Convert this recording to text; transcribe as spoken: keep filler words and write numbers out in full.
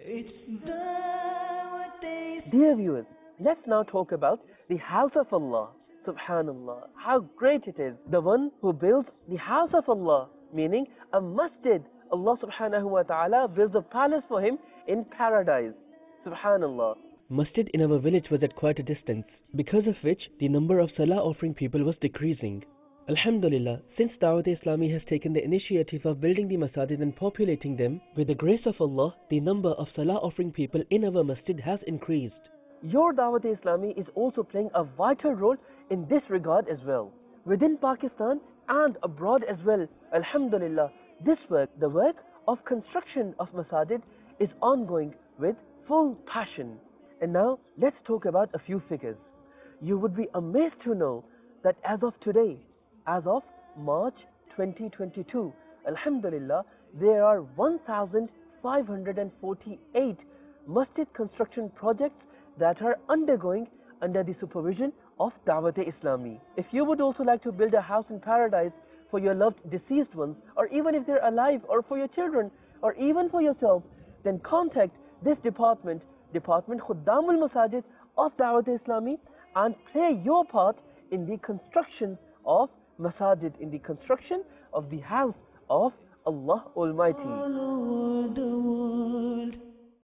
Dear viewers, let's now talk about the house of Allah. Subhanallah, how great it is. The one who builds the house of Allah, meaning a masjid. Allah subhanahu wa ta'ala builds a palace for him in paradise. Subhanallah. Masjid in our village was at quite a distance, because of which the number of salah offering people was decreasing. Alhamdulillah, since Dawat-e-Islami has taken the initiative of building the masajid and populating them, with the grace of Allah, the number of salah offering people in our masjid has increased. Your Dawat-e-Islami is also playing a vital role in this regard as well. Within Pakistan and abroad as well, Alhamdulillah, this work, the work of construction of masajid, is ongoing with full passion. And now, let's talk about a few figures. You would be amazed to know that as of today, as of March twenty twenty-two, Alhamdulillah, there are one thousand five hundred forty-eight masjid construction projects that are undergoing under the supervision of Dawat-e-Islami. If you would also like to build a house in paradise for your loved deceased ones, or even if they're alive, or for your children, or even for yourself, then contact this department, Department Khuddamul Masajid of Dawat-e-Islami, and play your part in the construction of masajid, in the construction of the house of Allah Almighty.